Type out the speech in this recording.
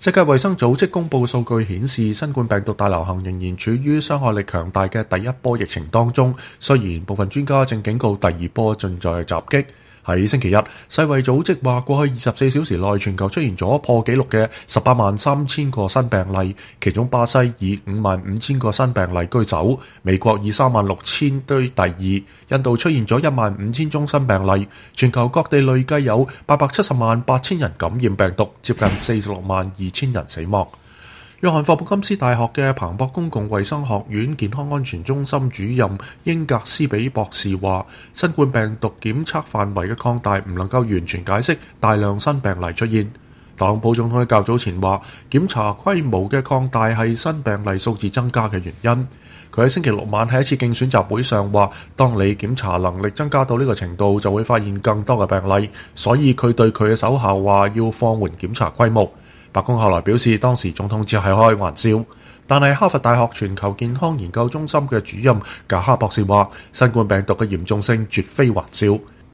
世界衛生組織公佈數據顯示，新冠病毒大流行仍然處於傷害力強大嘅第一波疫情當中，雖然部分專家正警告第二波正在襲擊。喺星期一，世衛組織話過去24小時內全球出現咗破紀錄嘅183000個新病例，其中巴西以55000個新病例居首，美國以36000居第二，印度出現咗15000宗新病例，全球各地累計有8708000人感染病毒，接近462000人死亡。約翰霍普金斯大學嘅彭博公共衛生學院健康安全中心主任英格斯比博士話，新冠病毒檢測範圍嘅擴大唔能夠完全解釋大量新病例出現。特朗普總統喺較早前話，檢查規模嘅擴大係新病例數字增加嘅原因。佢喺星期六晚喺一次競選集會上話，當你檢查能力增加到呢個程度，就會發現更多嘅病例，所以佢對佢嘅手下話要放緩檢查規模。白宮後來表示，當時總統只係開玩笑，但係哈佛大學全球健康研究中心嘅主任賈哈博士話，新冠病毒嘅嚴重性絕非玩笑。